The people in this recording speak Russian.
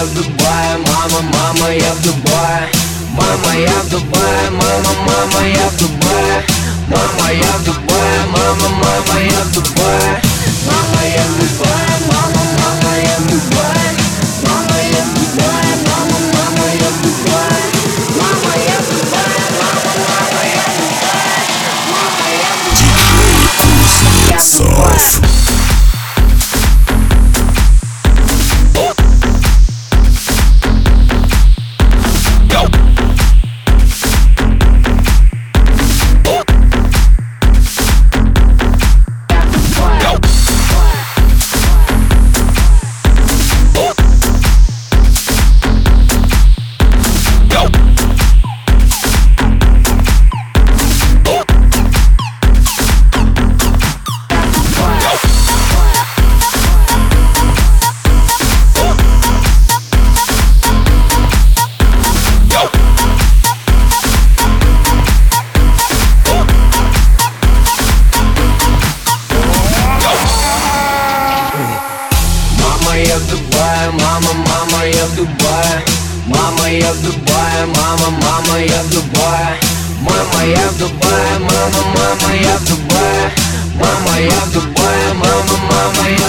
я в Дубае, мама, я в Дубае. Мама, я в Дубае, мама, я в Дубае. Мама, я в Дубае, мама, я в Дубае. Мама, я в Дубае, мама, я в Дубае. Мама, я в Дубае, мама, я в Дубае. Мама, я в Дубае, мама, я в Дубае. Мама, я в Дубае, я в Дубае. Я в Дубае, мама, я в Дубае. Мама, я в Дубае, мама, я в Дубае. Мама, я в Дубае, мама, я в Дубае. Мама, я в Дубае, мама, я